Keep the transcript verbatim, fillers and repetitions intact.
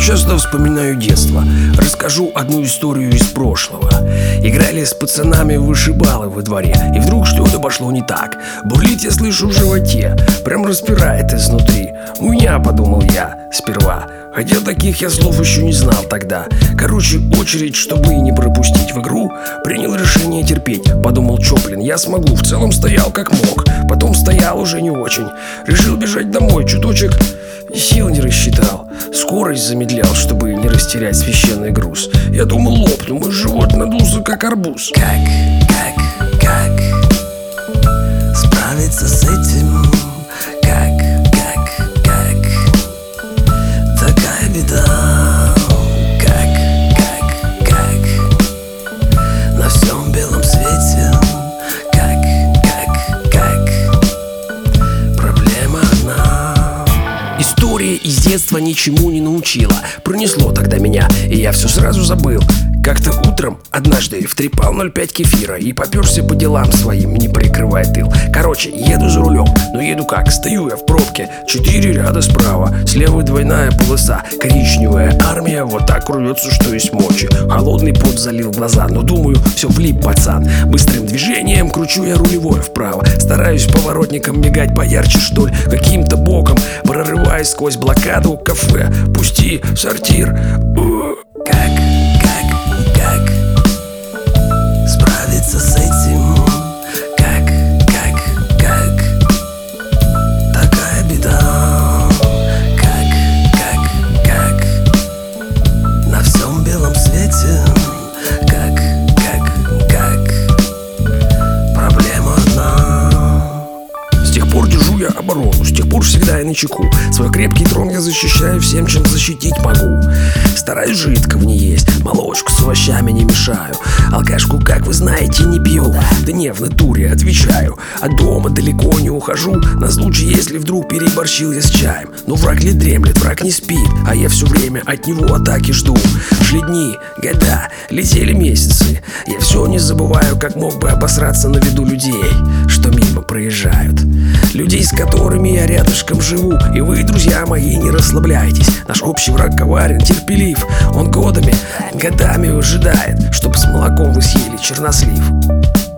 часто вспоминаю детство. Расскажу одну историю из прошлого. Играли с пацанами в вышибалы во дворе, и вдруг что-то пошло не так. Бурлить я слышу в животе, прям распирает изнутри. Уйня, подумал я сперва, хотя таких я слов еще не знал тогда. Короче, очередь, чтобы не пропустить в игру, принял решение терпеть. Подумал, чё, блин, я смогу. В целом стоял как мог, потом стоял уже не очень. Решил бежать домой, чуточек сил не рассчитал. Скорость замедлял, чтобы не растерять священный груз. Я думал, лопну, мой живот надулся как арбуз. Как, как, как справиться с этим? Как, как, как такая беда? Как, как, как на всем белом свете? Как, как, как проблема одна. История из детства ничему не научила. Пронесло тогда меня, и я все сразу забыл. Как-то утром однажды втрепал ноль пять кефира и попёрся по делам своим, не прикрывая тыл. Короче, еду за рулем, но еду как? Стою я в пробке, четыре ряда справа, слева двойная полоса, коричневая армия вот так рвется, что есть мочи. Холодный пот залил глаза, но думаю, все влип, пацан. Быстрым движением кручу я рулевое вправо, стараюсь поворотником мигать поярче, что ли, каким-то боком, прорываясь сквозь блокаду кафе. Пусти в сортир. Как, как, как справиться с этим? Как, как, как такая беда? Как, как, как на всем белом свете? Как, как, как проблема одна. С тех пор держу я оборону, с тех пор всегда я начеку. Свой крепкий трон я защищаю всем, чем защитить могу. Стараюсь жидко в ней есть, молочку с овощами не мешаю. Алкашку, как вы знаете, не пью. Да не, в натуре, отвечаю. От дома далеко не ухожу, на случай, если вдруг переборщил я с чаем. Но враг ли дремлет, враг не спит, а я все время от него атаки жду. Шли дни, года, летели месяцы. Я все не забываю, как мог бы обосраться на виду людей, что мимо проезжают. Людей, с которыми я рядышком живу. И вы, друзья мои, не расслабляйтесь. Наш общий враг коварен, терпелив. Он годами, годами выжидает, чтоб с молоком вы съели чернослив.